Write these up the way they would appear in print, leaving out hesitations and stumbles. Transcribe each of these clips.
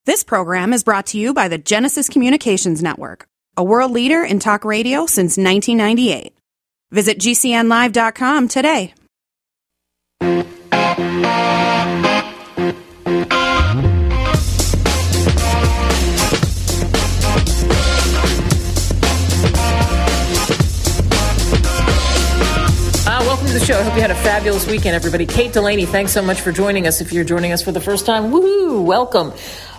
This program is brought to you by the Genesis Communications Network, a world leader in talk radio since 1998. Visit GCNlive.com today. Welcome to the show. I hope you had a fabulous weekend, everybody. Kate Delaney, thanks so much for joining us. If you're joining us for the first time, woohoo, welcome.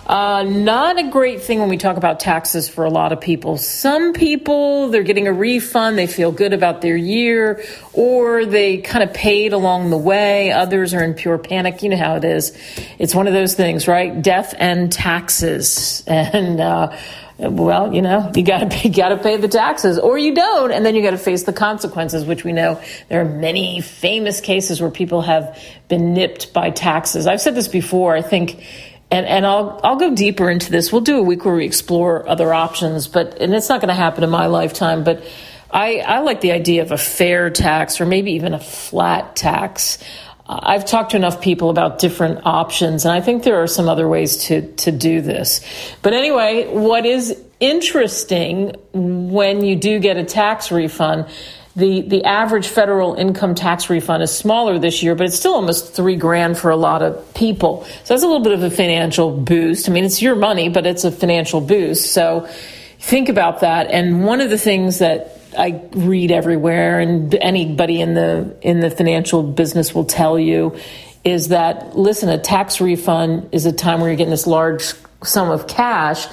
Not a great thing when we talk about taxes for a lot of people. Some people, they're getting a refund, they feel good about their year, or they kind of paid along the way. Others are in pure panic. You know how it is. It's one of those things, right? Death and taxes. And, well, you know, you gotta pay the taxes, or you don't, and then you gotta face the consequences, which we know there are many famous cases where people have been nipped by taxes. I've said this before, I think, and I'll go deeper into this. We'll do a week where we explore other options, and it's not gonna happen in my lifetime, but I like the idea of a fair tax, or maybe even a flat tax. I've talked to enough people about different options, and I think there are some other ways to do this. But anyway, what is interesting when you do get a tax refund, the average federal income tax refund is smaller this year, but it's still almost $3,000 for a lot of people. So that's a little bit of a financial boost. I mean, it's your money, but it's a financial boost. So think about that. And one of the things that I read everywhere, and anybody in the financial business will tell you, is that, listen, a tax refund is a time where you're getting this large sum of cash,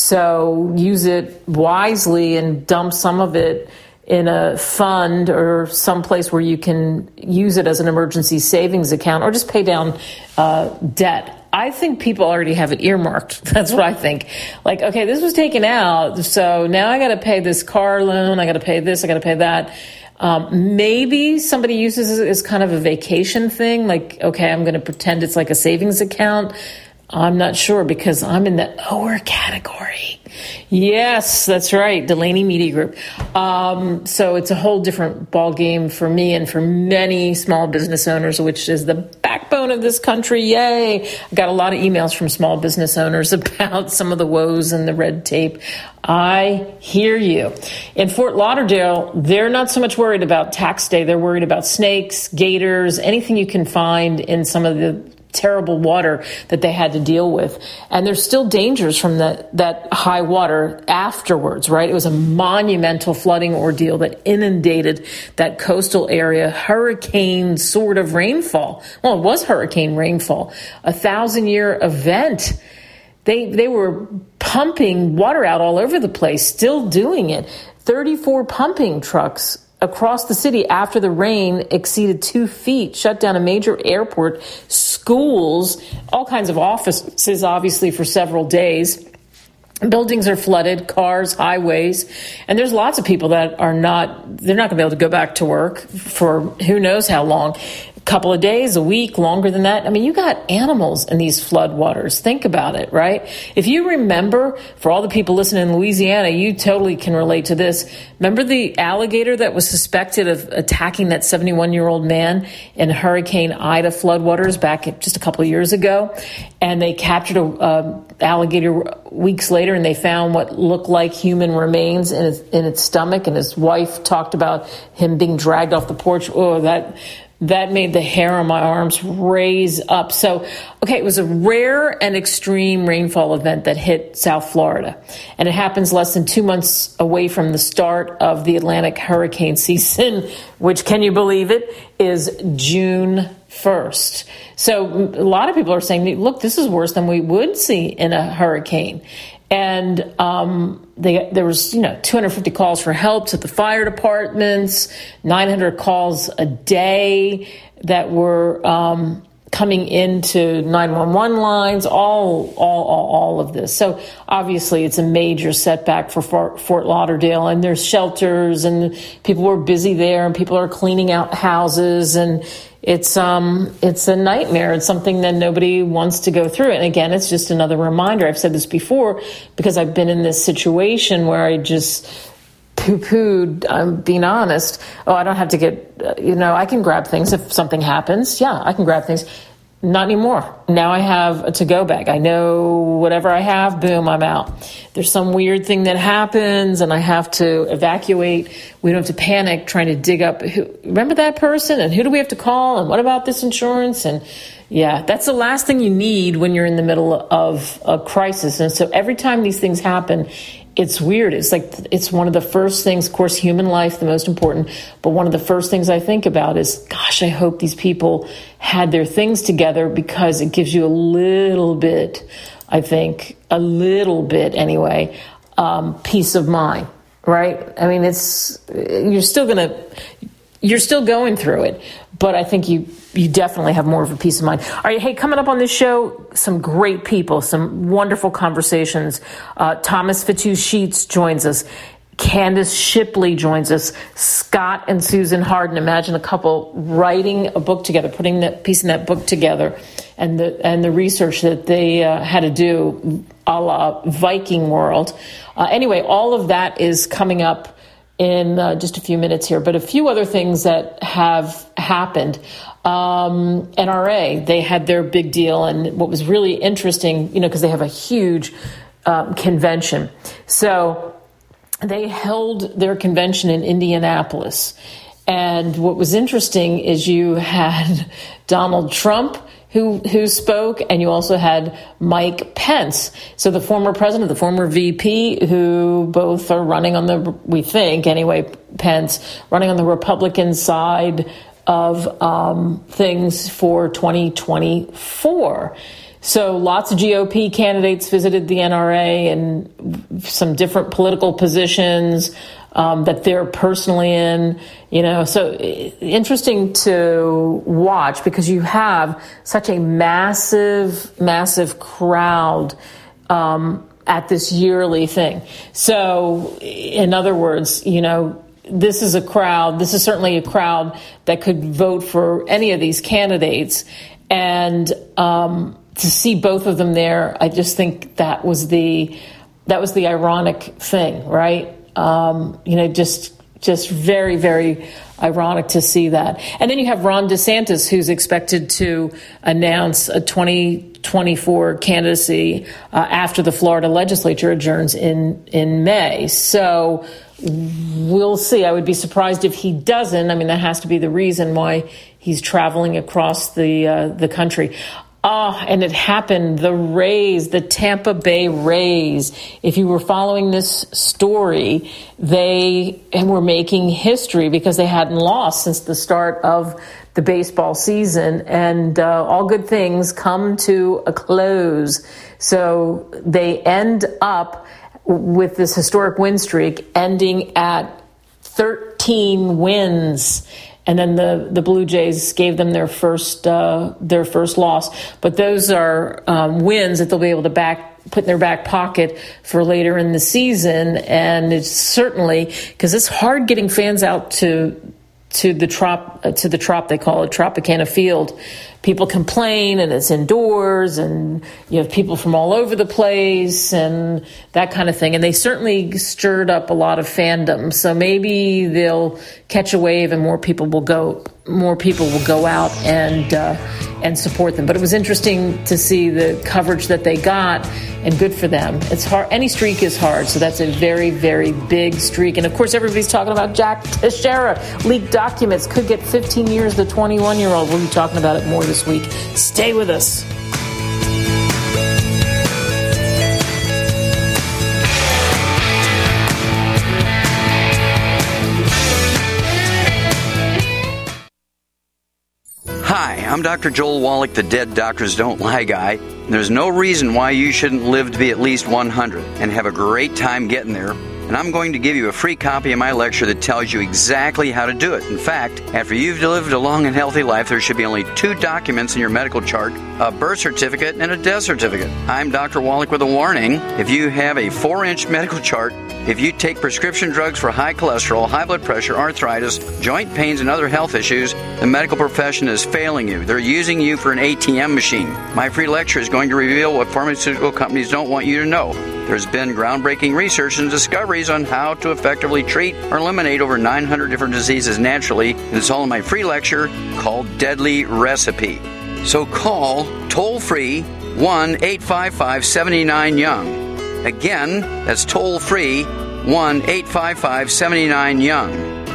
so use it wisely and dump some of it in a fund or someplace where you can use it as an emergency savings account, or just pay down debt. I think people already have it earmarked. That's what I think. Like, okay, this was taken out, so now I got to pay this car loan, I got to pay this, I got to pay that. Maybe somebody uses it as kind of a vacation thing, like, okay, I'm going to pretend it's like a savings account. I'm not sure, because I'm in the lower category. Yes, that's right, Delaney Media Group. So it's a whole different ball game for me and for many small business owners, which is the backbone of this country. Yay! I got a lot of emails from small business owners about some of the woes and the red tape. I hear you. In Fort Lauderdale, they're not so much worried about tax day. They're worried about snakes, gators, anything you can find in some of the terrible water that they had to deal with. And there's still dangers from that high water afterwards, right? It was a monumental flooding ordeal that inundated that coastal area. Hurricane sort of rainfall. Well, it was hurricane rainfall. 1,000-year event. They were pumping water out all over the place, still doing it. 34 pumping trucks across the city after the rain exceeded 2 feet, shut down a major airport, schools, all kinds of offices, obviously, for several days. Buildings are flooded, cars, highways, and there's lots of people that they're not going to be able to go back to work for who knows how long. Couple of days, a week, longer than that. I mean, you got animals in these flood waters. Think about it, right? If you remember, for all the people listening in Louisiana, you totally can relate to this. Remember the alligator that was suspected of attacking that 71-year-old man in Hurricane Ida floodwaters back just a couple of years ago? And they captured a alligator weeks later, and they found what looked like human remains in its stomach. And his wife talked about him being dragged off the porch. Oh, that made the hair on my arms raise up. So, okay, it was a rare and extreme rainfall event that hit South Florida. And it happens less than 2 months away from the start of the Atlantic hurricane season, which, can you believe it, is June 1st. So a lot of people are saying, look, this is worse than we would see in a hurricane. And there was, 250 calls for help to the fire departments, 900 calls a day that were coming into 911 lines, all of this. So obviously it's a major setback for Fort Lauderdale, and there's shelters, and people were busy there, and people are cleaning out houses, and it's a nightmare. It's something that nobody wants to go through. And again, it's just another reminder. I've said this before because I've been in this situation where I just poo-pooed, I'm being honest. Oh, I don't have to get, I can grab things if something happens. Yeah, I can grab things. Not anymore. Now I have a to-go bag. I know whatever I have, boom, I'm out. There's some weird thing that happens and I have to evacuate. We don't have to panic trying to dig up, remember that person? And who do we have to call? And what about this insurance? And yeah, that's the last thing you need when you're in the middle of a crisis. And so every time these things happen, it's weird. It's like, it's one of the first things, of course, human life, the most important, but one of the first things I think about is, gosh, I hope these people had their things together, because it gives you a little bit, I think, a little bit anyway, peace of mind, right? I mean, you're still going through it, but I think you definitely have more of a peace of mind. All right, hey, coming up on this show, some great people, some wonderful conversations. Thomas Fitu-Sheets joins us. Candace Shipley joins us. Scott and Susan Harden. Imagine a couple writing a book together, putting that piece in that book together, and the research that they had to do, a la Viking World. Anyway, all of that is coming up in just a few minutes here, but a few other things that have happened. NRA, they had their big deal, and what was really interesting, because they have a huge convention. So they held their convention in Indianapolis. And what was interesting is you had Donald Trump who spoke, and you also had Mike Pence. So the former president, the former VP, who both are running on we think anyway, Pence, running on the Republican side of things for 2024. So lots of GOP candidates visited the NRA and some different political positions that they're personally in, so interesting to watch, because you have such a massive, massive crowd at this yearly thing. So in other words, this is certainly a crowd that could vote for any of these candidates. And to see both of them there, I just think that was the ironic thing, right? Just very, very ironic to see that. And then you have Ron DeSantis, who's expected to announce a 2024 candidacy after the Florida legislature adjourns in May. So we'll see. I would be surprised if he doesn't. I mean, that has to be the reason why he's traveling across the country. And it happened. The Tampa Bay Rays. If you were following this story, they were making history because they hadn't lost since the start of the baseball season. And all good things come to a close. So they end up with this historic win streak ending at 13 wins. And then the Blue Jays gave them their first loss. But those are wins that they'll be able to put in their back pocket for later in the season. And it's certainly, because it's hard getting fans out to the Trop, they call it, Tropicana Field. People complain, and it's indoors, and you have people from all over the place and that kind of thing. And they certainly stirred up a lot of fandom. So maybe they'll catch a wave, and more people will go out and support them. But it was interesting to see the coverage that they got, and good for them. It's hard. Any streak is hard. So that's a very, very big streak. And of course, everybody's talking about Jack Teixeira. Leaked documents could get 15 years. The 21-year-old. We'll be talking about it more this week. Stay with us. Hi, I'm Dr. Joel Wallach, the Dead Doctors Don't Lie guy. There's no reason why you shouldn't live to be at least 100 and have a great time getting there. And I'm going to give you a free copy of my lecture that tells you exactly how to do it. In fact, after you've lived a long and healthy life, there should be only 2 documents in your medical chart, a birth certificate and a death certificate. I'm Dr. Wallach with a warning. If you have a 4-inch medical chart, if you take prescription drugs for high cholesterol, high blood pressure, arthritis, joint pains, and other health issues, the medical profession is failing you. They're using you for an ATM machine. My free lecture is going to reveal what pharmaceutical companies don't want you to know. There's been groundbreaking research and discoveries on how to effectively treat or eliminate over 900 different diseases naturally, and it's all in my free lecture called Deadly Recipe. So call toll-free 1-855-79-YOUNG. Again, that's toll-free 1-855-79-YOUNG.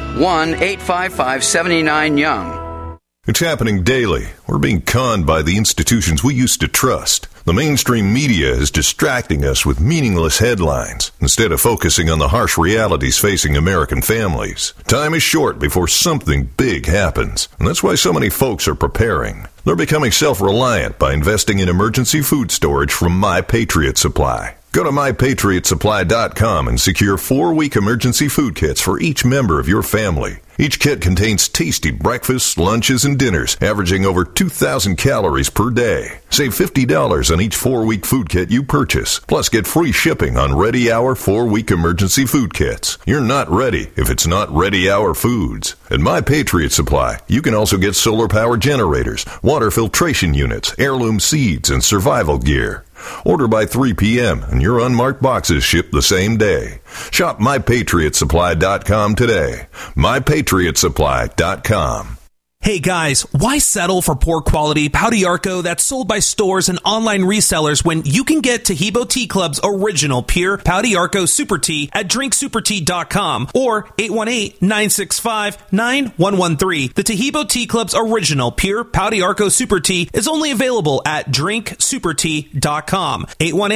1-855-79-YOUNG. It's happening daily. We're being conned by the institutions we used to trust. The mainstream media is distracting us with meaningless headlines instead of focusing on the harsh realities facing American families. Time is short before something big happens, and that's why so many folks are preparing. They're becoming self-reliant by investing in emergency food storage from My Patriot Supply. Go to MyPatriotSupply.com and secure 4-week emergency food kits for each member of your family. Each kit contains tasty breakfasts, lunches, and dinners, averaging over 2,000 calories per day. Save $50 on each 4-week food kit you purchase. Plus, get free shipping on Ready Hour 4-week emergency food kits. You're not ready if it's not Ready Hour Foods. At My Patriot Supply, you can also get solar power generators, water filtration units, heirloom seeds, and survival gear. Order by 3 p.m. and your unmarked boxes ship the same day. Shop MyPatriotSupply.com today. MyPatriotSupply.com. Hey guys, why settle for poor quality Pau d'Arco that's sold by stores and online resellers when you can get Taheebo Tea Club's original pure Pau d'Arco Super Tea at drinksupertea.com or 818-965-9113. The Taheebo Tea Club's original pure Pau d'Arco Super Tea is only available at drinksupertea.com.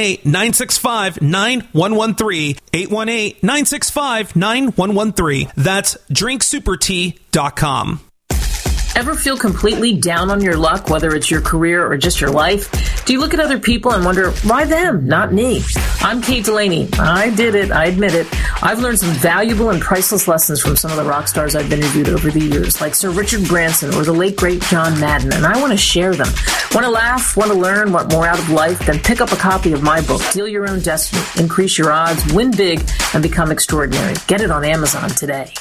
818-965-9113. 818-965-9113. That's drinksupertea.com. Ever feel completely down on your luck, whether it's your career or just your life? Do you look at other people and wonder, why them, not me? I'm Kate Delaney. I did it. I admit it. I've learned some valuable and priceless lessons from some of the rock stars I've interviewed over the years, like Sir Richard Branson or the late, great John Madden, and I want to share them. Want to laugh, want to learn, want more out of life? Then pick up a copy of my book, Deal Your Own Destiny, Increase Your Odds, Win Big, and Become Extraordinary. Get it on Amazon today.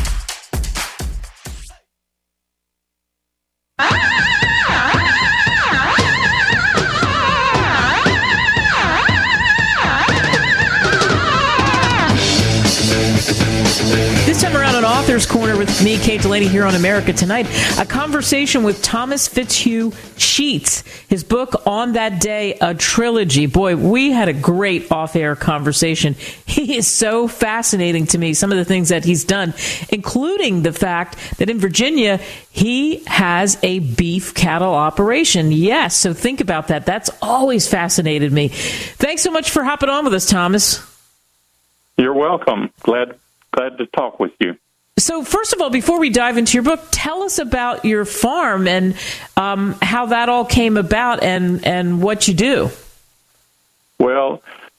This time around on Author's Corner with me, Kate Delaney, here on America Tonight, a conversation with Thomas Fitzhugh Sheets. His book, On That Day, a trilogy. Boy, we had a great off-air conversation. He is so fascinating to me, some of the things that he's done, including the fact that in Virginia, he has a beef cattle operation. Yes, so think about that. That's always fascinated me. Thanks so much for hopping on with us, Thomas. You're welcome. Glad to talk with you. So first of all, before we dive into your book, tell us about your farm and how that all came about and what you do. Well,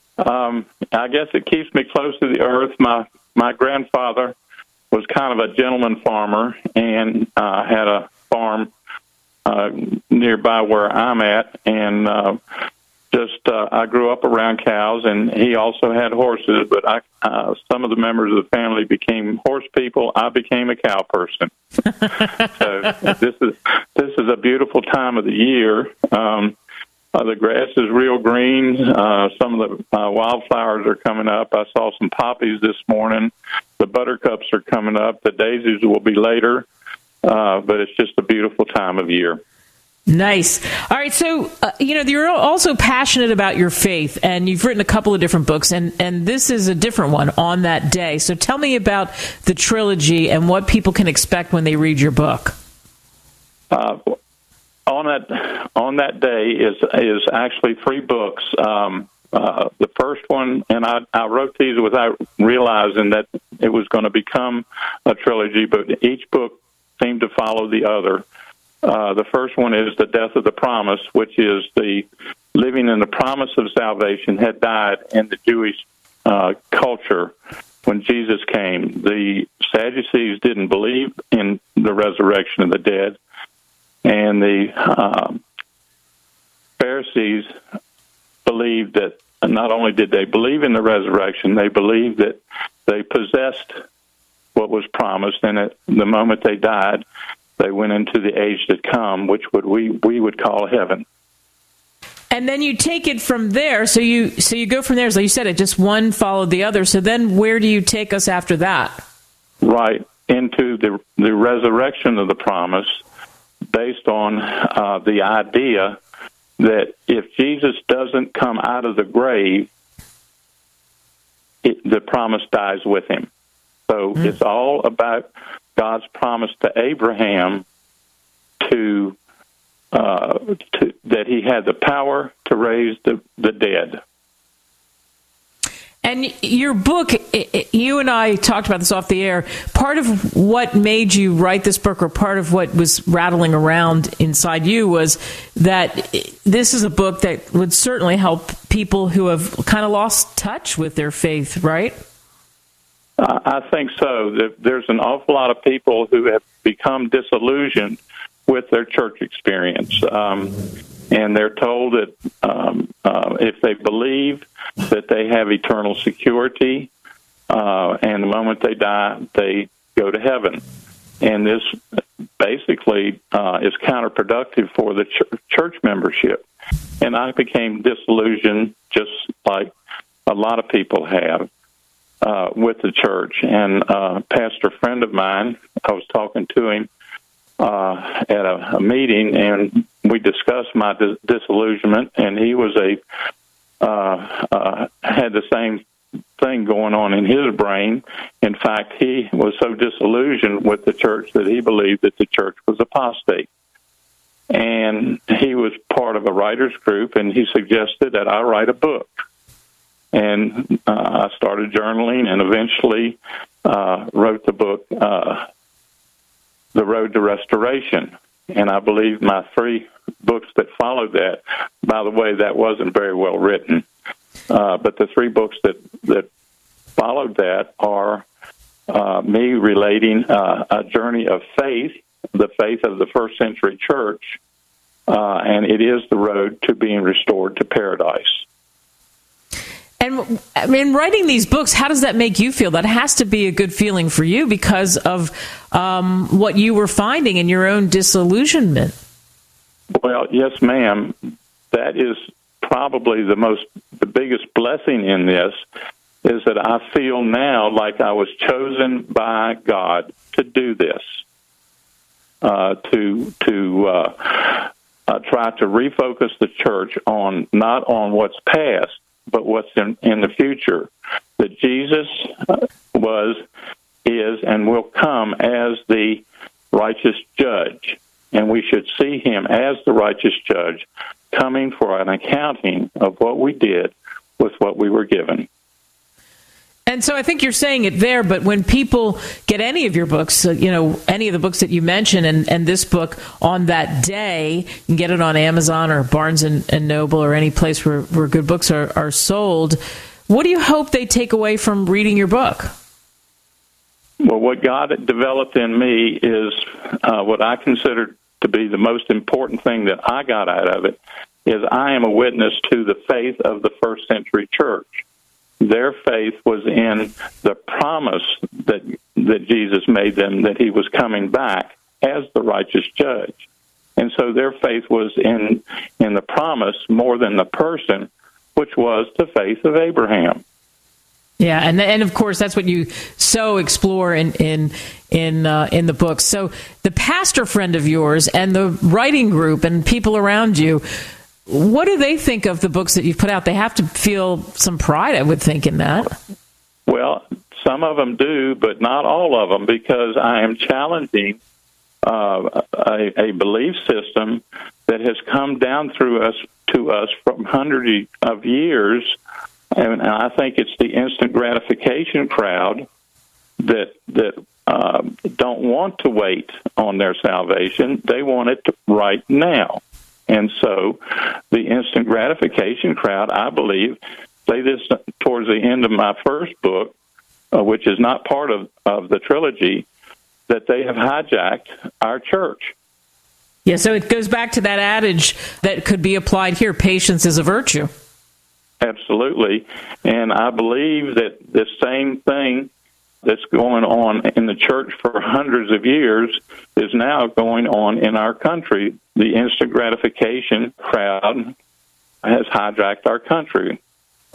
I guess it keeps me close to the earth. My grandfather was kind of a gentleman farmer and had a farm nearby where I'm at, and I grew up around cows, and he also had horses, but some of the members of the family became horse people. I became a cow person. So this is a beautiful time of the year. The grass is real green. Some of the wildflowers are coming up. I saw some poppies this morning. The buttercups are coming up. The daisies will be later, but it's just a beautiful time of year. Nice. All right. So, you're also passionate about your faith, and you've written a couple of different books, and this is a different one, On That Day. So tell me about the trilogy and what people can expect when they read your book. On that day is actually 3 books. The first one, and I wrote these without realizing that it was going to become a trilogy, but each book seemed to follow the other. The first one is The Death of the Promise, which is the living in the promise of salvation had died in the Jewish culture when Jesus came. The Sadducees didn't believe in the resurrection of the dead, and the Pharisees believed that not only did they believe in the resurrection, they believed that they possessed what was promised, and at the moment they died, they went into the age to come, which we would call heaven. And then you take it from there. So you go from there, as you said, it just one followed the other. So then where do you take us after that? Right, into the resurrection of the promise, based on the idea that if Jesus doesn't come out of the grave, the promise dies with him. So it's all about God's promise to Abraham that he had the power to raise the dead. And your book, you and I talked about this off the air, part of what made you write this book, or part of what was rattling around inside you, was that this is a book that would certainly help people who have kind of lost touch with their faith, right? I think so. There's an awful lot of people who have become disillusioned with their church experience. And they're told that if they believe that they have eternal security, and the moment they die, they go to heaven. And this basically is counterproductive for the church membership. And I became disillusioned, just like a lot of people have, with the church. And a pastor friend of mine, I was talking to him at a meeting, and we discussed my disillusionment, and he was had the same thing going on in his brain. In fact, he was so disillusioned with the church that he believed that the church was apostate. And he was part of a writer's group, and he suggested that I write a book. And I started journaling and eventually wrote the book, The Road to Restoration. And I believe my 3 books that followed that, by the way, that wasn't very well written. But the 3 books that followed that are me relating a journey of faith, the faith of the first century church, and it is the road to being restored to paradise. And in writing these books, how does that make you feel? That has to be a good feeling for you because of what you were finding in your own disillusionment. Well, yes, ma'am. That is probably the biggest blessing in this, is that I feel now like I was chosen by God to do this, to try to refocus the church not on what's past, but what's in the future. That Jesus is, and will come as the righteous judge. And we should see him as the righteous judge, coming for an accounting of what we did with what we were given. And so I think you're saying it there, but when people get any of your books, any of the books that you mention, and this book on that day, you can get it on Amazon or Barnes and Noble or any place where good books are sold. What do you hope they take away from reading your book? Well, what God developed in me is what I consider to be the most important thing that I got out of it, is I am a witness to the faith of the first century church. Their faith was in the promise that Jesus made them, that he was coming back as the righteous judge. And so their faith was in the promise more than the person, which was the faith of Abraham. Yeah, and of course that's what you so explore in the book. So the pastor friend of yours and the writing group and people around you, what do they think of the books that you've put out? They have to feel some pride, I would think, in that. Well, some of them do, but not all of them, because I am challenging a belief system that has come down to us from hundreds of years. And I think it's the instant gratification crowd that don't want to wait on their salvation. They want it right now. And so the instant gratification crowd, I believe, say this towards the end of my first book, which is not part of the trilogy, that they have hijacked our church. Yeah, so it goes back to that adage that could be applied here, patience is a virtue. Absolutely. And I believe that the same thing that's going on in the church for hundreds of years is now going on in our country. The instant gratification crowd has hijacked our country.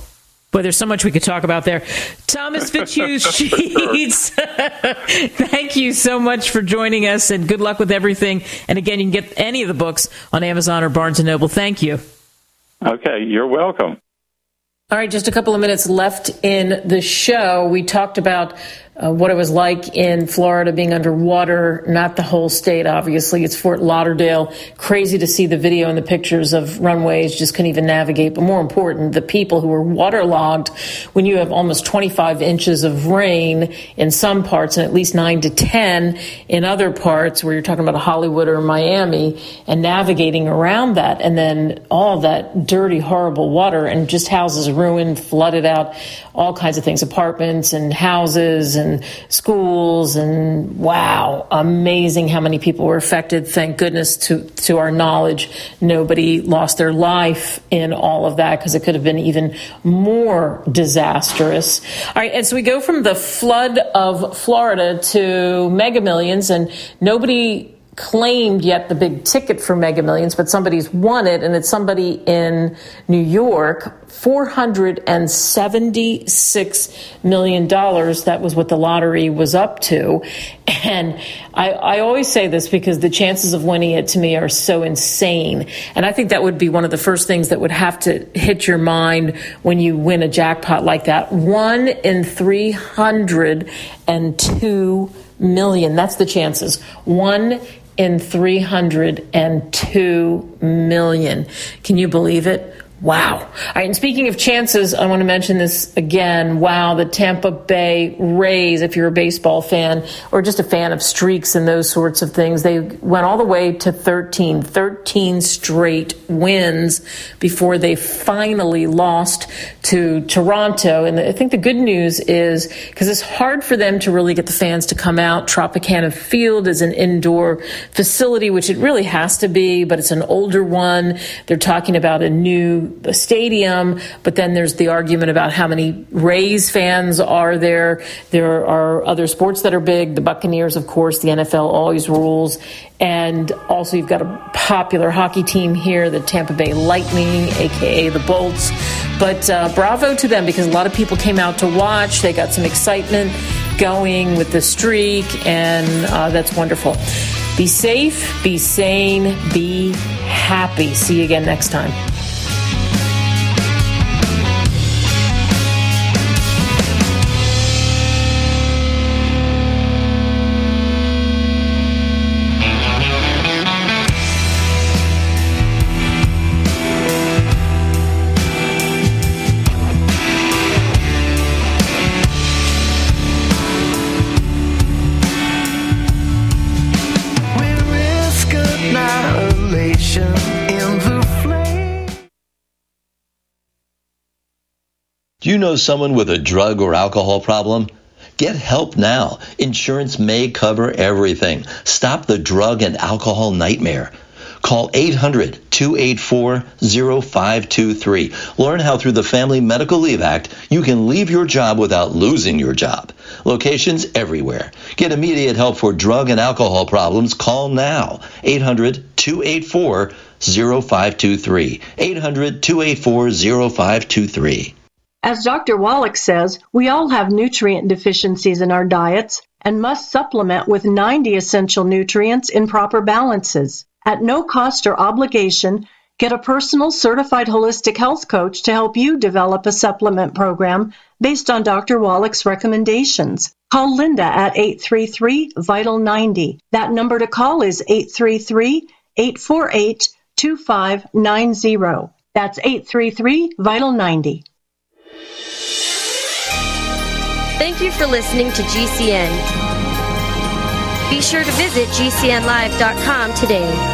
Boy, there's so much we could talk about there. Thomas Fitzhugh-Sheets, thank you so much for joining us, and good luck with everything. And again, you can get any of the books on Amazon or Barnes & Noble. Thank you. Okay, you're welcome. All right, just a couple of minutes left in the show. We talked about what it was like in Florida being underwater, not the whole state, obviously. It's Fort Lauderdale. Crazy to see the video and the pictures of runways, just couldn't even navigate. But more important, the people who were waterlogged when you have almost 25 inches of rain in some parts and at least 9 to 10 in other parts where you're talking about Hollywood or Miami, and navigating around that, and then all that dirty, horrible water, and just houses ruined, flooded out, all kinds of things, apartments and houses and schools, and wow, amazing how many people were affected. Thank goodness, to our knowledge, nobody lost their life in all of that, because it could have been even more disastrous. All right, and so we go from the flood of Florida to Mega Millions, and nobody claimed yet the big ticket for Mega Millions, but somebody's won it, and it's somebody in New York. $476 million. That was what the lottery was up to. And I always say this because the chances of winning it to me are so insane. And I think that would be one of the first things that would have to hit your mind when you win a jackpot like that. 1 in 302 million. That's the chances. 1 in 302 million. Can you believe it? Wow. All right, and speaking of chances, I want to mention this again. Wow, the Tampa Bay Rays, if you're a baseball fan or just a fan of streaks and those sorts of things, they went all the way to 13 straight wins before they finally lost to Toronto. And I think the good news is, because it's hard for them to really get the fans to come out, Tropicana Field is an indoor facility, which it really has to be, but it's an older one. They're talking about a new stadium, but then there's the argument about how many Rays fans are there. There are other sports that are big. The Buccaneers, of course, the NFL always rules. And also you've got a popular hockey team here, the Tampa Bay Lightning, a.k.a. the Bolts. But bravo to them, because a lot of people came out to watch. They got some excitement going with the streak, and that's wonderful. Be safe, be sane, be happy. See you again next time. Do you know someone with a drug or alcohol problem? Get help now. Insurance may cover everything. Stop the drug and alcohol nightmare. Call 800-284-0523. Learn how through the Family Medical Leave Act you can leave your job without losing your job. Locations everywhere. Get immediate help for drug and alcohol problems. Call now. 800-284-0523. 800-284-0523. As Dr. Wallach says, we all have nutrient deficiencies in our diets and must supplement with 90 essential nutrients in proper balances. At no cost or obligation, get a personal certified holistic health coach to help you develop a supplement program based on Dr. Wallach's recommendations. Call Linda at 833-VITAL-90. That number to call is 833-848-2590. That's 833-VITAL-90. Thank you for listening to GCN. Be sure to visit GCNlive.com today.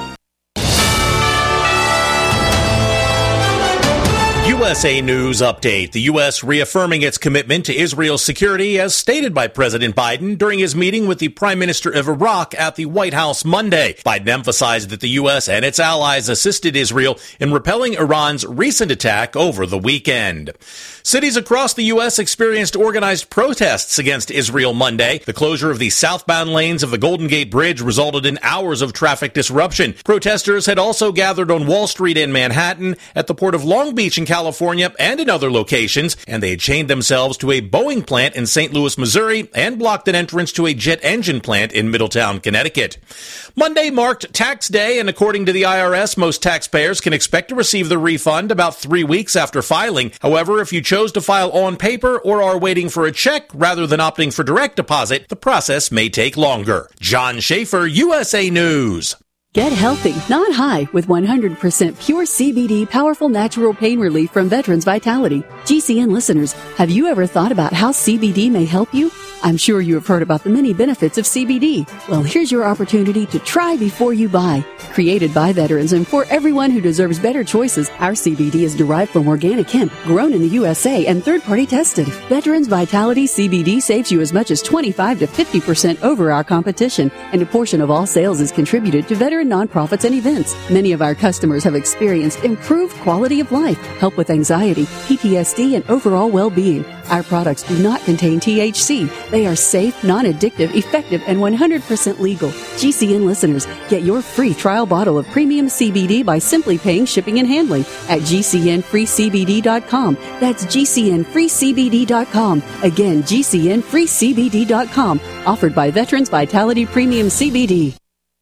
USA News Update. The U.S. reaffirming its commitment to Israel's security as stated by President Biden during his meeting with the Prime Minister of Iraq at the White House Monday. Biden emphasized that the U.S. and its allies assisted Israel in repelling Iran's recent attack over the weekend. Cities across the U.S. experienced organized protests against Israel Monday. The closure of the southbound lanes of the Golden Gate Bridge resulted in hours of traffic disruption. Protesters had also gathered on Wall Street in Manhattan, at the Port of Long Beach in California, California and in other locations, and they had chained themselves to a Boeing plant in St. Louis, Missouri, and blocked an entrance to a jet engine plant in Middletown, Connecticut. Monday marked tax day, and according to the IRS, most taxpayers can expect to receive the refund about 3 weeks after filing. However, if you chose to file on paper or are waiting for a check rather than opting for direct deposit, the process may take longer. John Schaefer, USA News. Get healthy, not high, with 100% pure CBD powerful natural pain relief from Veterans Vitality. GCN listeners, have you ever thought about how CBD may help you? I'm sure you have heard about the many benefits of CBD. Well, here's your opportunity to try before you buy. Created by veterans and for everyone who deserves better choices, our CBD is derived from organic hemp, grown in the USA and third-party tested. Veterans Vitality CBD saves you as much as 25 to 50% over our competition, and a portion of all sales is contributed to veteran nonprofits and events. Many of our customers have experienced improved quality of life, help with anxiety, PTSD, and overall well-being. Our products do not contain THC. They are safe, non-addictive, effective, and 100% legal. GCN listeners, get your free trial bottle of premium CBD by simply paying shipping and handling at GCNFreeCBD.com. That's GCNFreeCBD.com. Again, GCNFreeCBD.com. Offered by Veterans Vitality Premium CBD.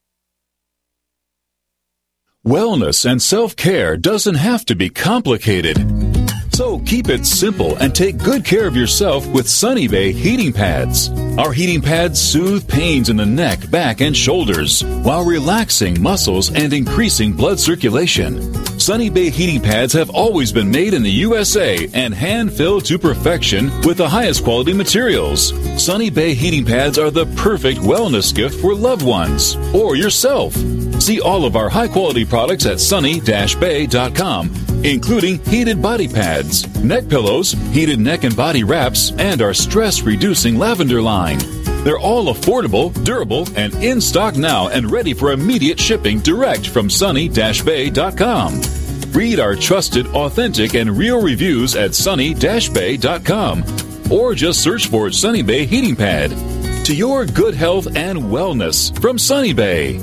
Wellness and self-care doesn't have to be complicated. So keep it simple and take good care of yourself with Sunny Bay heating pads. Our heating pads soothe pains in the neck, back, and shoulders while relaxing muscles and increasing blood circulation. Sunny Bay heating pads have always been made in the USA and hand-filled to perfection with the highest quality materials. Sunny Bay heating pads are the perfect wellness gift for loved ones or yourself. See all of our high-quality products at sunny-bay.com, including heated body pads, neck pillows, heated neck and body wraps, and our stress-reducing lavender line. They're all affordable, durable, and in stock now and ready for immediate shipping direct from sunny-bay.com. Read our trusted, authentic, and real reviews at sunny-bay.com, or just search for Sunny Bay Heating Pad. To your good health and wellness from Sunny Bay.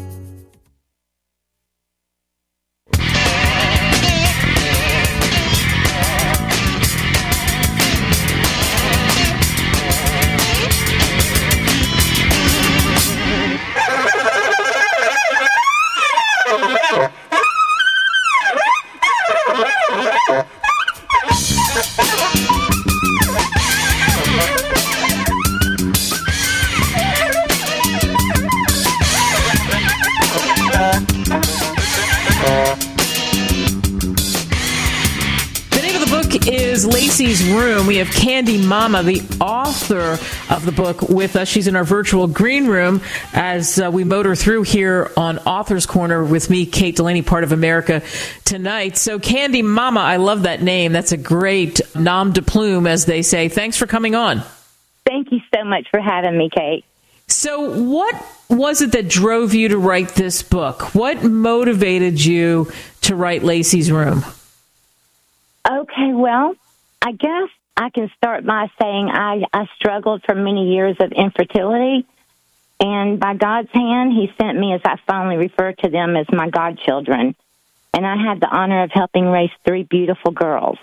Lacey's Room. We have Candy Mama, the author of the book, with us. She's in our virtual green room as we motor through here on Author's Corner with me, Kate Delaney, part of America Tonight. So Candy Mama, I love that name. That's a great nom de plume, as they say. Thanks for coming on. Thank you so much for having me, Kate. So what was it that drove you to write this book? What motivated you to write Lacey's Room? Okay, well, I guess I can start by saying I struggled for many years of infertility, and by God's hand, He sent me, as I fondly refer to them, as my godchildren. And I had the honor of helping raise 3 beautiful girls.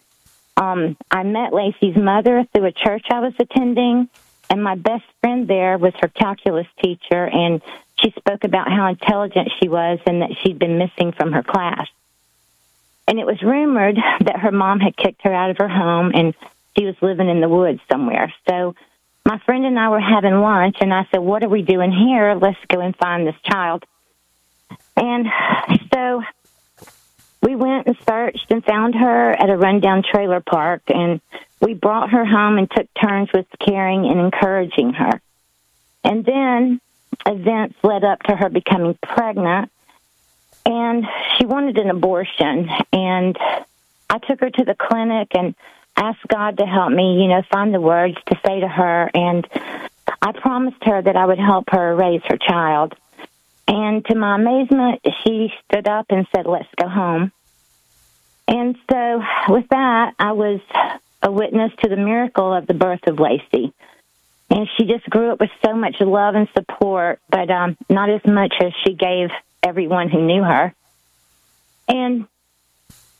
I met Lacey's mother through a church I was attending, and my best friend there was her calculus teacher, and she spoke about how intelligent she was and that she'd been missing from her class. And it was rumored that her mom had kicked her out of her home and she was living in the woods somewhere. So my friend and I were having lunch, and I said, what are we doing here? Let's go and find this child. And so we went and searched and found her at a rundown trailer park, and we brought her home and took turns with caring and encouraging her. And then events led up to her becoming pregnant, and she wanted an abortion. And I took her to the clinic and asked God to help me, find the words to say to her. And I promised her that I would help her raise her child. And to my amazement, she stood up and said, let's go home. And so with that, I was a witness to the miracle of the birth of Lacey. And she just grew up with so much love and support, but not as much as she gave everyone who knew her. And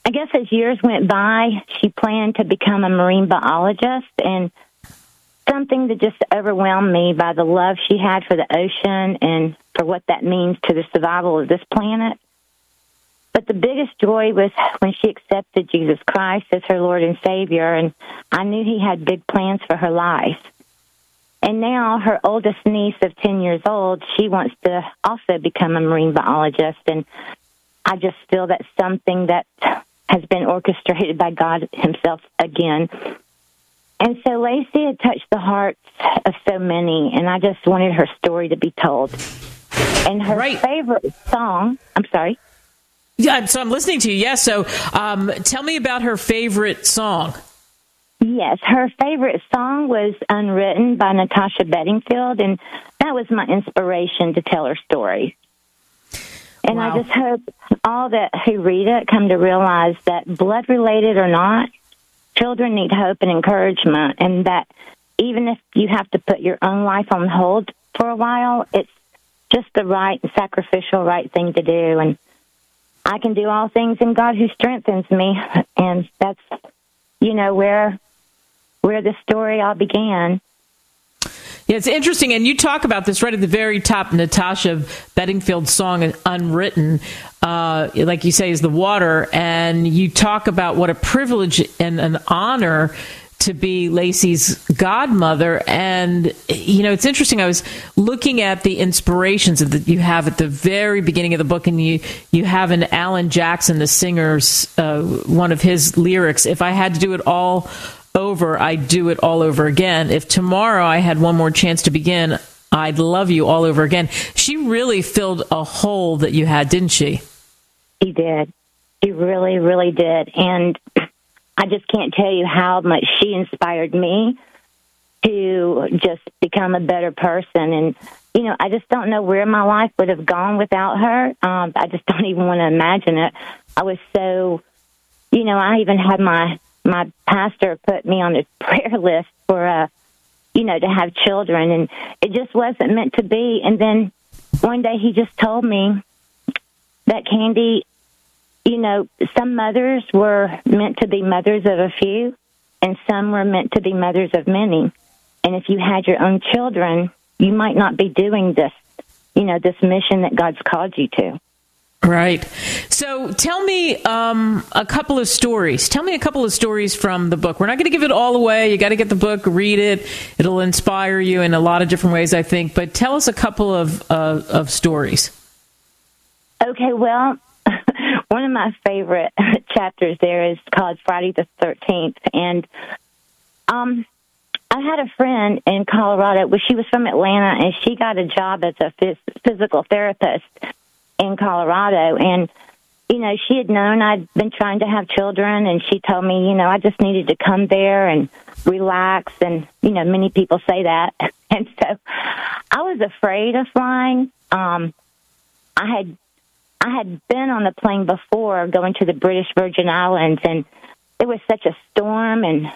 I guess as years went by, she planned to become a marine biologist, and something that just overwhelmed me by the love she had for the ocean and for what that means to the survival of this planet. But the biggest joy was when she accepted Jesus Christ as her Lord and Savior, and I knew He had big plans for her life. And now her oldest niece of 10 years old, she wants to also become a marine biologist, and I just feel that's something that has been orchestrated by God Himself again. And so Lacey had touched the hearts of so many, and I just wanted her story to be told. And her favorite song, I'm sorry. Yeah, so I'm listening to you. Yes, so tell me about her favorite song. Yes, her favorite song was Unwritten by Natasha Bedingfield, and that was my inspiration to tell her story. And wow. I just hope all that who read it come to realize that blood-related or not, children need hope and encouragement, and that even if you have to put your own life on hold for a while, it's just the right, sacrificial, right thing to do. And I can do all things in God who strengthens me, and that's, where the story all began. Yeah, it's interesting, and you talk about this right at the very top. Natasha Bedingfield's song "Unwritten," like you say, is the water, and you talk about what a privilege and an honor to be Lacey's godmother. And it's interesting. I was looking at the inspirations that you have at the very beginning of the book, and you have in Alan Jackson, the singer's one of his lyrics: "If I had to do it all over, I'd do it all over again. If tomorrow I had one more chance to begin, I'd love you all over again." She really filled a hole that you had, didn't she? She did. She really, really did. And I just can't tell you how much she inspired me to just become a better person. And, I just don't know where my life would have gone without her. I just don't even want to imagine it. I was so, I even had my pastor put me on a prayer list for, to have children, and it just wasn't meant to be. And then one day he just told me that, Candy, some mothers were meant to be mothers of a few, and some were meant to be mothers of many. And if you had your own children, you might not be doing this, this mission that God's called you to. Right. So tell me a couple of stories. Tell me a couple of stories from the book. We're not going to give it all away. You got to get the book, read it. It'll inspire you in a lot of different ways, I think. But tell us a couple of stories. Okay, well, one of my favorite chapters there is called Friday the 13th. And I had a friend in Colorado. Well, she was from Atlanta, and she got a job as a physical therapist in Colorado. And, she had known I'd been trying to have children, and she told me, I just needed to come there and relax. And, many people say that. And so I was afraid of flying. I had been on the plane before going to the British Virgin Islands, and it was such a storm, and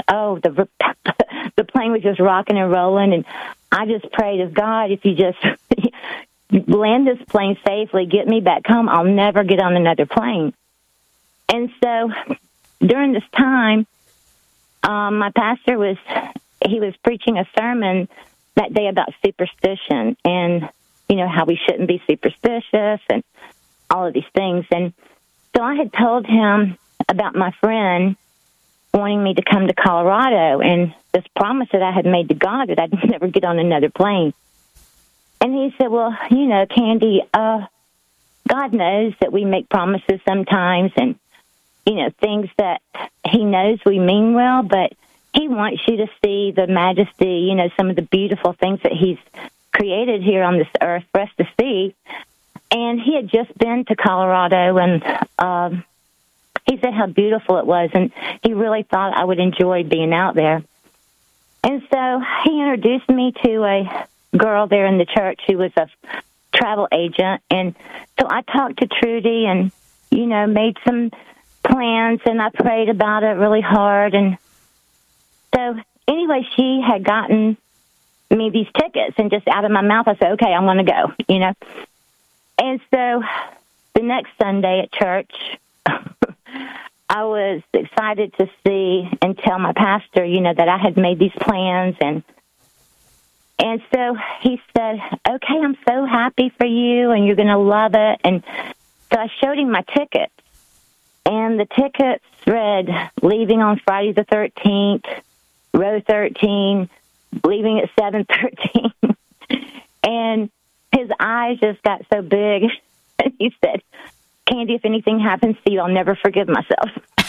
the plane was just rocking and rolling, and I just prayed of God, if you just land this plane safely, get me back home, I'll never get on another plane. And so during this time, my pastor was preaching a sermon that day about superstition and, how we shouldn't be superstitious and all of these things. And so I had told him about my friend wanting me to come to Colorado and this promise that I had made to God that I'd never get on another plane. And he said, well, Candy, God knows that we make promises sometimes and, things that he knows we mean well, but he wants you to see the majesty, some of the beautiful things that he's created here on this earth for us to see. And he had just been to Colorado, and he said how beautiful it was, and he really thought I would enjoy being out there. And so he introduced me to a girl there in the church who was a travel agent. And so I talked to Trudy and, made some plans, and I prayed about it really hard. And so anyway, she had gotten me these tickets, and just out of my mouth, I said, okay, I'm going to go, And so the next Sunday at church, I was excited to see and tell my pastor, that I had made these plans. And so he said, okay, I'm so happy for you, and you're going to love it. And so I showed him my tickets. And the tickets read, leaving on Friday the 13th, row 13, leaving at 7:13. And his eyes just got so big. And he said, Candy, if anything happens to you, I'll never forgive myself.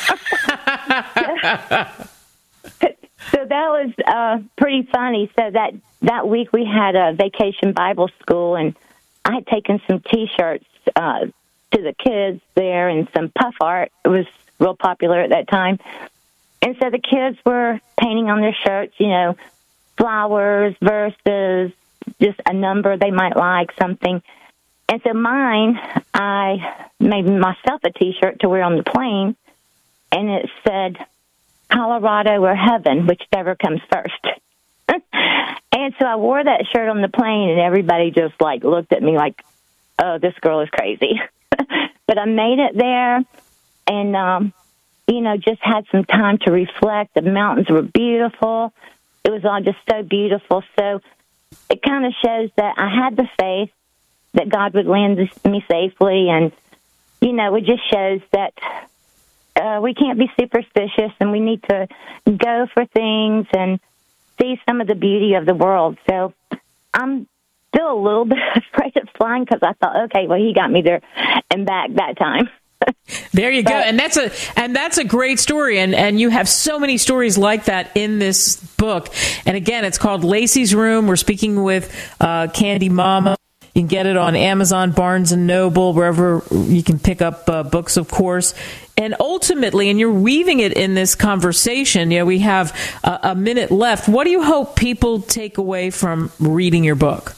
So that was pretty funny. So that week we had a vacation Bible school, and I had taken some T-shirts to the kids there and some puff art. It was real popular at that time. And so the kids were painting on their shirts, flowers, verses, just a number they might like, something. And so mine, I made myself a T-shirt to wear on the plane, and it said, Colorado or heaven, whichever comes first. And so I wore that shirt on the plane, and everybody just, looked at me like, oh, this girl is crazy. But I made it there, and, just had some time to reflect. The mountains were beautiful. It was all just so beautiful. So it kind of shows that I had the faith that God would land me safely, and, it just shows that we can't be superstitious, and we need to go for things and see some of the beauty of the world. So I'm still a little bit afraid of flying because I thought, okay, well, he got me there and back that time. There you go. And that's a great story. And you have so many stories like that in this book. And again, it's called Lacey's Room. We're speaking with Candy Mama. You can get it on Amazon, Barnes & Noble, wherever you can pick up books, of course. And ultimately, and you're weaving it in this conversation, we have a minute left. What do you hope people take away from reading your book?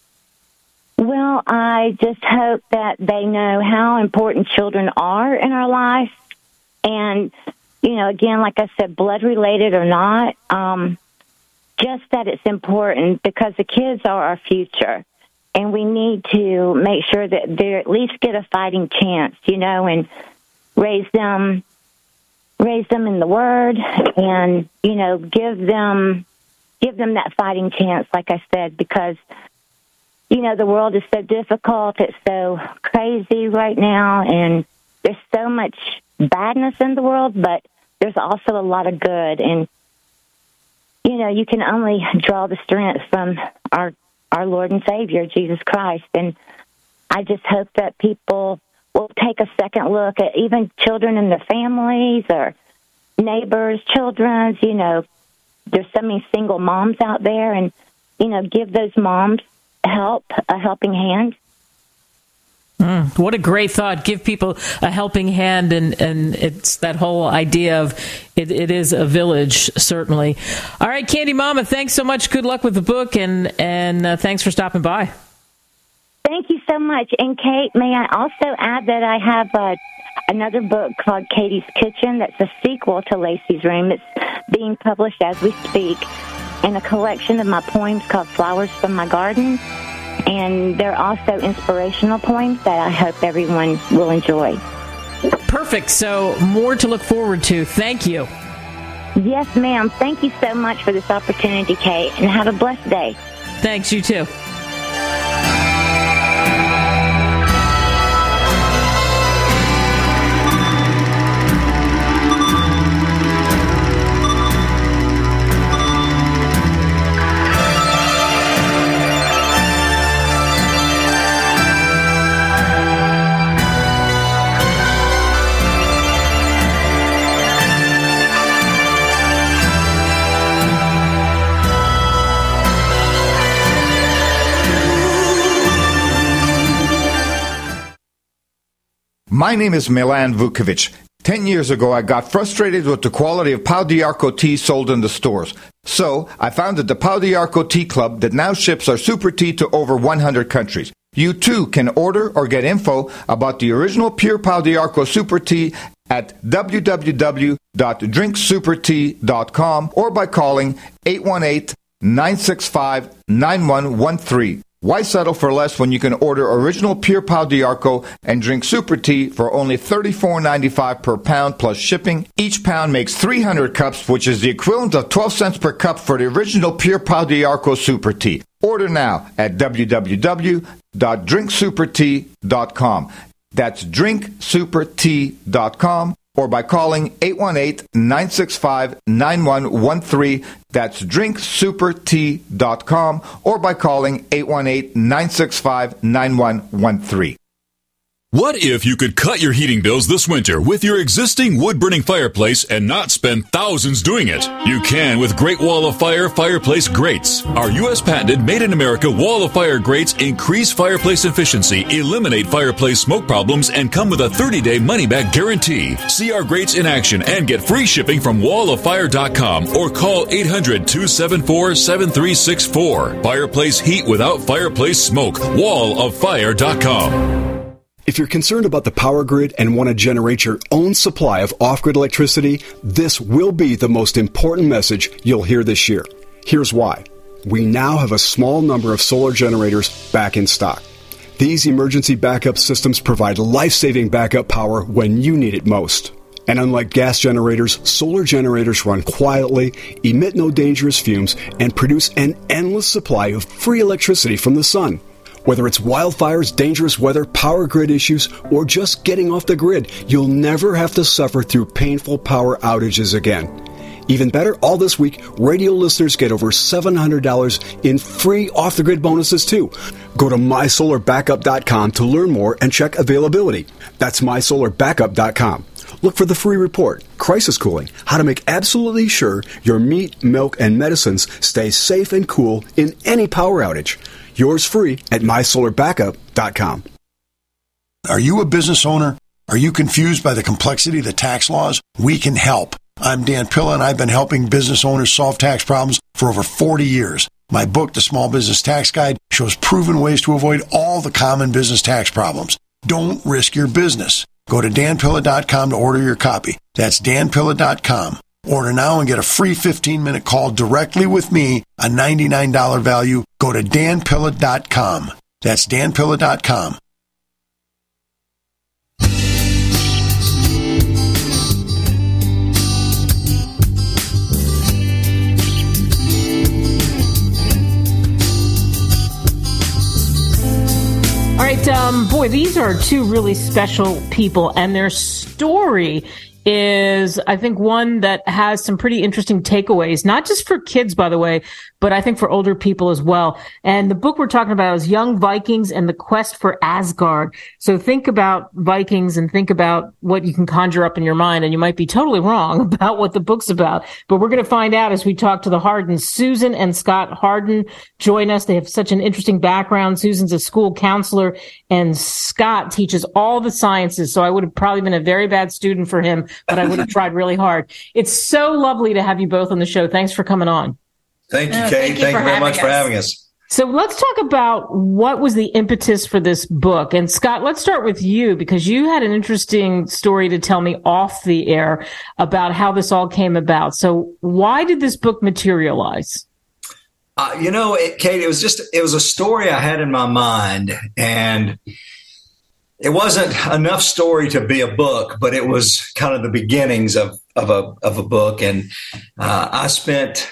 Well, I just hope that they know how important children are in our life. And, again, like I said, blood-related or not, just that it's important because the kids are our future. And we need to make sure that they at least get a fighting chance, and raise them in the Word and, give them that fighting chance, like I said, because the world is so difficult. It's so crazy right now, and there's so much badness in the world, but there's also a lot of good. And, you can only draw the strength from our Lord and Savior, Jesus Christ. And I just hope that people will take a second look at even children in their families or neighbors, children. There's so many single moms out there, and, give those moms a helping hand. What a great thought. Give people a helping hand, and it's that whole idea of it is a village, certainly. All right, Candy Mama, thanks so much. Good luck with the book, and thanks for stopping by. Thank you so much. And Kate, may I also add that I have another book called Katie's Kitchen that's a sequel to Lacey's Room. It's being published as we speak, and a collection of my poems called Flowers from My Garden. And they're also inspirational poems that I hope everyone will enjoy. Perfect. So more to look forward to. Thank you. Yes, ma'am. Thank you so much for this opportunity, Kate, and have a blessed day. Thanks. You too. My name is Milan Vukovic. 10 years ago, I got frustrated with the quality of Pau d'Arco tea sold in the stores. So, I founded the Pau d'Arco Tea Club that now ships our super tea to over 100 countries. You too can order or get info about the original pure Pau d'Arco super tea at www.drinksupertea.com or by calling 818-965-9113. Why settle for less when you can order original Pure Pau d'Arco and drink Super Tea for only $34.95 per pound plus shipping? Each pound makes 300 cups, which is the equivalent of 12 cents per cup for the original Pure Pau d'Arco Super Tea. Order now at www.drinksupertea.com. That's drinksupertea.com. Or by calling 818-965-9113. That's drinksupertea.com. Or by calling 818-965-9113. What if you could cut your heating bills this winter with your existing wood-burning fireplace and not spend thousands doing it? You can with Great Wall of Fire fireplace grates. Our U.S. patented made-in-America Wall of Fire grates increase fireplace efficiency, eliminate fireplace smoke problems, and come with a 30-day money-back guarantee. See our grates in action and get free shipping from walloffire.com or call 800-274-7364. Fireplace heat without fireplace smoke. walloffire.com. If you're concerned about the power grid and want to generate your own supply of off-grid electricity, this will be the most important message you'll hear this year. Here's why. We now have a small number of solar generators back in stock. These emergency backup systems provide life-saving backup power when you need it most. And unlike gas generators, solar generators run quietly, emit no dangerous fumes, and produce an endless supply of free electricity from the sun. Whether it's wildfires, dangerous weather, power grid issues, or just getting off the grid, you'll never have to suffer through painful power outages again. Even better, all this week, radio listeners get over $700 in free off-the-grid bonuses, too. Go to mysolarbackup.com to learn more and check availability. That's mysolarbackup.com. Look for the free report, Crisis Cooling, how to make absolutely sure your meat, milk, and medicines stay safe and cool in any power outage. Yours free at mysolarbackup.com. Are you a business owner? Are you confused by the complexity of the tax laws? We can help. I'm Dan Pilla, and I've been helping business owners solve tax problems for over 40 years. My book, The Small Business Tax Guide, shows proven ways to avoid all the common business tax problems. Don't risk your business. Go to danpilla.com to order your copy. That's danpilla.com. Order now and get a free 15-minute call directly with me, a $99 value. Go to danpilla.com. That's danpilla.com. All right, boy, these are two really special people, and their story is, I think, one that has some pretty interesting takeaways, not just for kids, by the way, but I think for older people as well. And the book we're talking about is Young Vikings and the Quest for Asgard. So think about Vikings and think about what you can conjure up in your mind, and you might be totally wrong about what the book's about. But we're going to find out as we talk to the Hardens. Susan and Scott Harden join us. They have such an interesting background. Susan's a school counselor, and Scott teaches all the sciences. So I would have probably been a very bad student for him, but I would have tried really hard. It's so lovely to have you both on the show. Thanks for coming on. Thank you, Kate. Thank you very much for having us. So let's talk about what was the impetus for this book. And Scott, let's start with you, because you had an interesting story to tell me off the air about how this all came about. So why did this book materialize? Kate, it was a story I had in my mind, and it wasn't enough story to be a book, but it was kind of the beginnings of a book. And I spent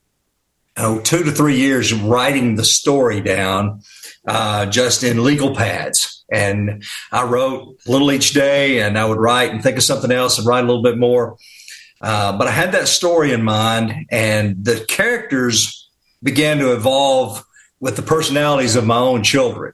2 to 3 years writing the story down just in legal pads. And I wrote a little each day, and I would write and think of something else and write a little bit more. But I had that story in mind, and the characters began to evolve with the personalities of my own children.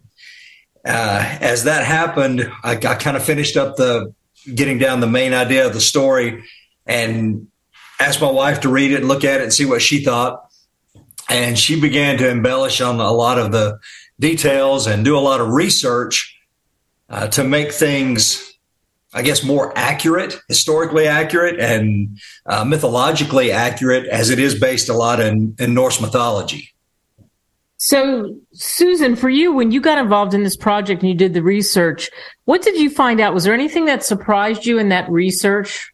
As that happened, I kind of finished up getting down the main idea of the story and asked my wife to read it and look at it and see what she thought. And she began to embellish on a lot of the details and do a lot of research to make things, I guess, more accurate, historically accurate, and mythologically accurate, as it is based a lot in Norse mythology. So, Susan, for you, when you got involved in this project and you did the research, what did you find out? Was there anything that surprised you in that research?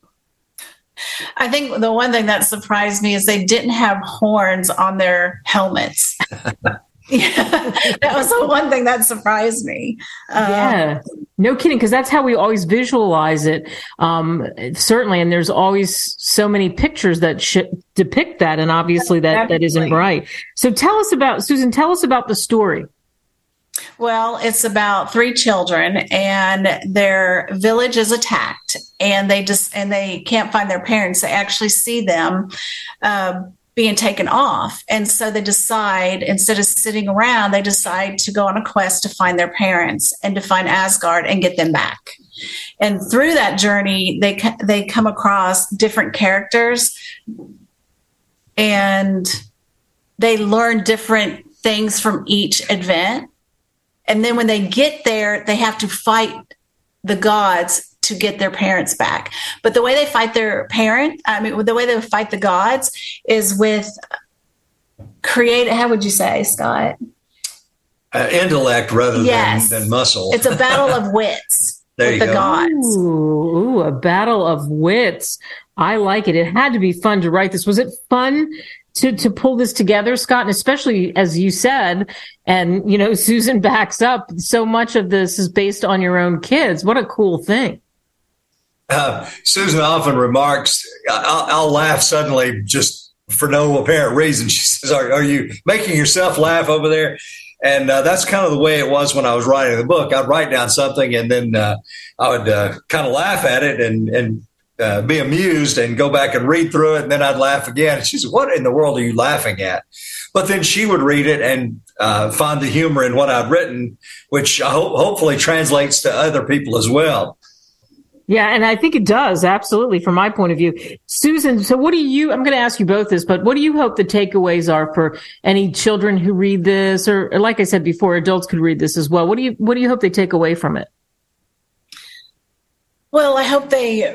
I think the one thing that surprised me is they didn't have horns on their helmets. Yeah, that was the one thing that surprised me. Yeah, no kidding, because that's how we always visualize it. Certainly, and there's always so many pictures that depict that, and obviously that isn't right. So tell us about, Susan, tell us about the story. Well, it's about 3 children, and their village is attacked, and they can't find their parents. They actually see them being taken off. And so they decide, instead of sitting around, they decide to go on a quest to find their parents and to find Asgard and get them back. And through that journey, they come across different characters, and they learn different things from each event. And then when they get there, they have to fight the gods to get their parents back. But the way they fight the way they fight the gods is with how would you say, Scott? Intellect rather than muscle. It's a battle of wits with the gods. Ooh, a battle of wits. I like it. It had to be fun to write this. Was it fun to pull this together, Scott? And especially, as you said, and, Susan backs up, so much of this is based on your own kids. What a cool thing. Susan often remarks, I'll laugh suddenly just for no apparent reason. She says, are you making yourself laugh over there? And that's kind of the way it was when I was writing the book. I'd write down something, and then I would kind of laugh at it and be amused and go back and read through it. And then I'd laugh again. And she said, what in the world are you laughing at? But then she would read it and find the humor in what I'd written, which hopefully translates to other people as well. Yeah, and I think it does, absolutely, from my point of view. Susan, so I'm going to ask you both this, but what do you hope the takeaways are for any children who read this, or like I said before, adults could read this as well? What do you hope they take away from it? Well, I hope they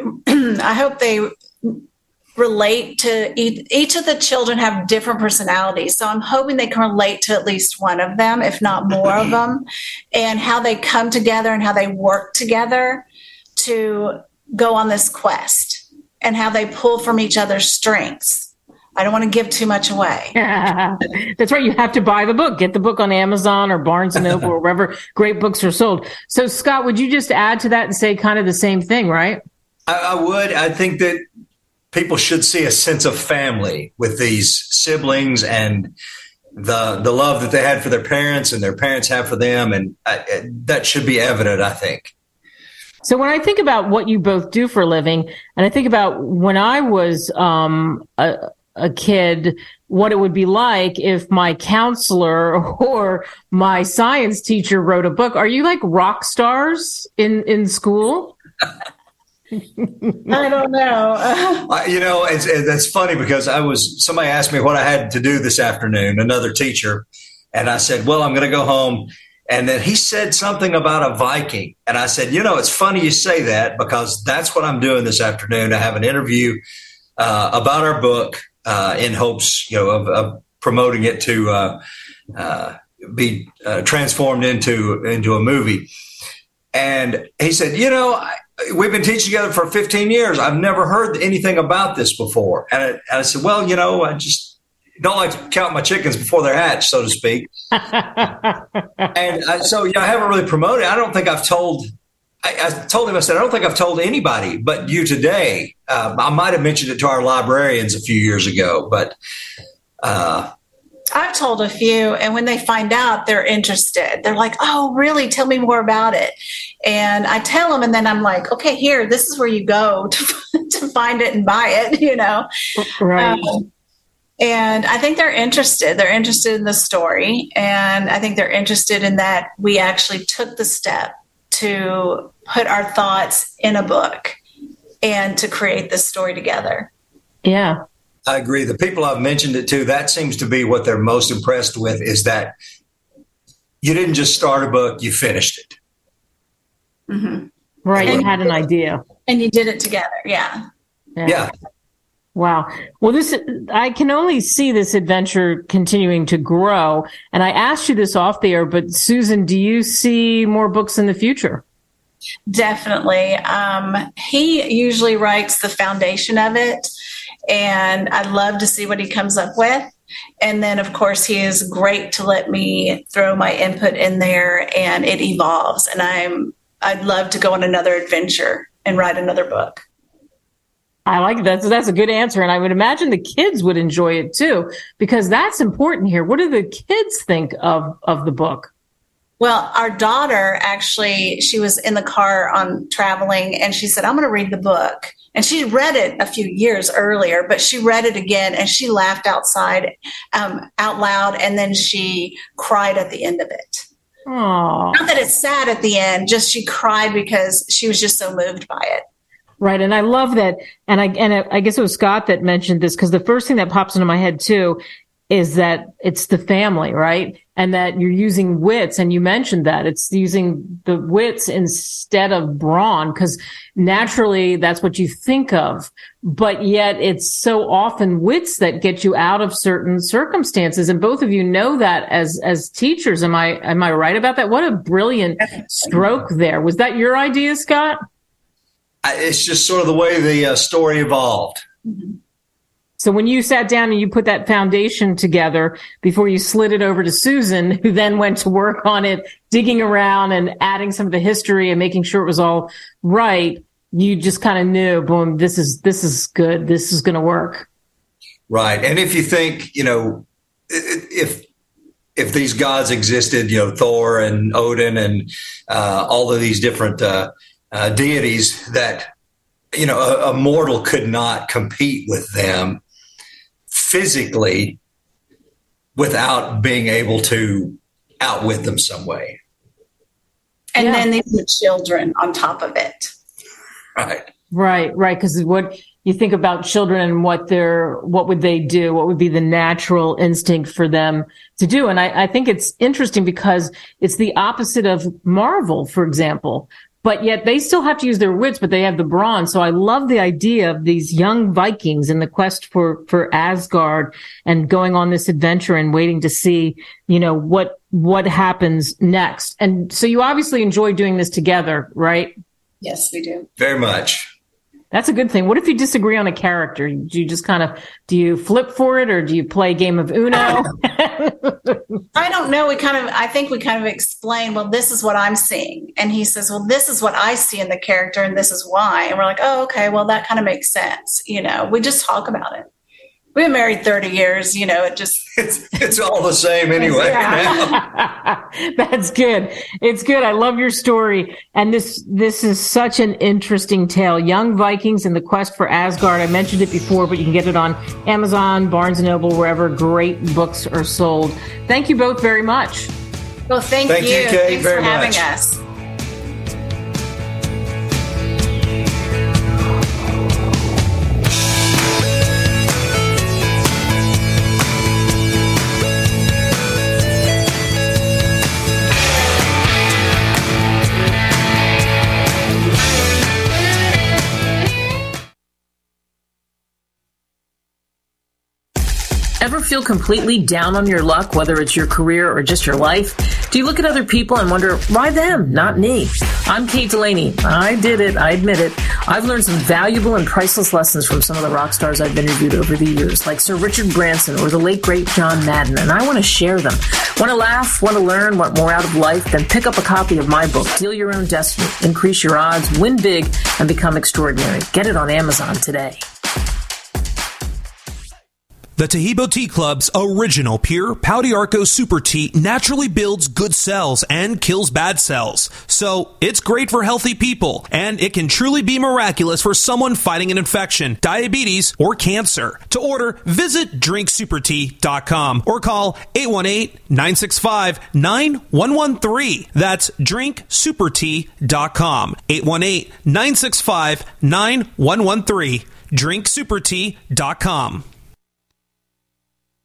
relate to each of the children have different personalities. So I'm hoping they can relate to at least one of them, if not more of them, and how they come together and how they work together to go on this quest, and how they pull from each other's strengths. I don't want to give too much away. That's right. You have to buy the book. Get the book on Amazon or Barnes & Noble or wherever great books are sold. So, Scott, would you just add to that and say kind of the same thing, right? I would. I think that people should see a sense of family with these siblings and the love that they had for their parents and their parents have for them. And that should be evident, I think. So when I think about what you both do for a living, and I think about when I was a kid, what it would be like if my counselor or my science teacher wrote a book. Are you like rock stars in school? I don't know. It's funny because somebody asked me what I had to do this afternoon, another teacher. And I said, well, I'm going to go home. And then he said something about a Viking. And I said, it's funny you say that, because that's what I'm doing this afternoon. I have an interview about our book in hopes, of promoting it to be transformed into a movie. And he said, we've been teaching together for 15 years. I've never heard anything about this before. And I said, well, I just don't like to count my chickens before they're hatched, so to speak. And so I haven't really promoted. I don't think I've told. I told him, I said, I don't think I've told anybody but you today. I might have mentioned it to our librarians a few years ago, but I've told a few, and when they find out, they're interested. They're like, oh, really? Tell me more about it. And I tell them, and then I'm like, okay, here, this is where you go to find it and buy it, Right. And I think they're interested. They're interested in the story. And I think they're interested in that we actually took the step to put our thoughts in a book and to create this story together. Yeah. I agree. The people I've mentioned it to, that seems to be what they're most impressed with, is that you didn't just start a book, you finished it. Mm-hmm. Right. You had an idea. And you did it together. Yeah. Wow. Well, I can only see this adventure continuing to grow. And I asked you this off the air, but Susan, do you see more books in the future? Definitely. He usually writes the foundation of it. and I love to see what he comes up with. And then, of course, he is great to let me throw my input in there, and it evolves. And I'd love to go on another adventure and write another book. I like that. That's a good answer. And I would imagine the kids would enjoy it too, because that's important here. What do the kids think of the book? Well, our daughter, actually, she was in the car on traveling, and she said, I'm going to read the book. And she read it a few years earlier, but she read it again, and she laughed out loud, and then she cried at the end of it. Aww. Not that it's sad at the end, just she cried because she was just so moved by it. Right. And I love that. And I guess it was Scott that mentioned this, because the first thing that pops into my head too is that it's the family, right? And that you're using wits. And you mentioned that it's using the wits instead of brawn, because naturally that's what you think of. But yet it's so often wits that get you out of certain circumstances. And both of you know that as teachers. Am I right about that? What a brilliant stroke there. Was that your idea, Scott? It's just sort of the way the story evolved. So when you sat down and you put that foundation together before you slid it over to Susan, who then went to work on it, digging around and adding some of the history and making sure it was all right, you just kind of knew, boom, this is good. This is going to work. Right. And if you think, if these gods existed, Thor and Odin and all of these different deities, that, a mortal could not compete with them physically without being able to outwit them some way. And then these are children on top of it. Right. Because what you think about children and what would they do? What would be the natural instinct for them to do? And I think it's interesting because it's the opposite of Marvel, for example. But yet they still have to use their wits, but they have the brawn. So I love the idea of these young Vikings in the quest for Asgard and going on this adventure and waiting to see, what happens next. And so you obviously enjoy doing this together, right? Yes, we do. Very much. That's a good thing. What if you disagree on a character? Do you just do you flip for it, or do you play a game of Uno? I don't know. I think we kind of explain, well, this is what I'm seeing. And he says, well, this is what I see in the character, and this is why. And we're like, oh, okay, well, that kind of makes sense. We just talk about it. We've been married 30 years, it just... It's all the same anyway. Yeah. That's good. It's good. I love your story. And this is such an interesting tale. Young Vikings and the Quest for Asgard. I mentioned it before, but you can get it on Amazon, Barnes & Noble, wherever great books are sold. Thank you both very much. Well, thank you. Kate, Thanks very for having much. us. Ever feel completely down on your luck, whether it's your career or just your life? Do you look at other people and wonder, why them, not me? I'm Kate Delaney. I did it. I admit it. I've learned some valuable and priceless lessons from some of the rock stars I've interviewed over the years, like Sir Richard Branson or the late, great John Madden, and I want to share them. Want to laugh, want to learn, want more out of life? Then pick up a copy of my book, Deal Your Own Destiny, Increase Your Odds, Win Big, and Become Extraordinary. Get it on Amazon today. The Taheebo Tea Club's original pure Pau d'Arco Super Tea naturally builds good cells and kills bad cells. So it's great for healthy people, and it can truly be miraculous for someone fighting an infection, diabetes, or cancer. To order, visit drinksupertea.com or call 818-965-9113. That's drinksupertea.com. 818-965-9113. drinksupertea.com.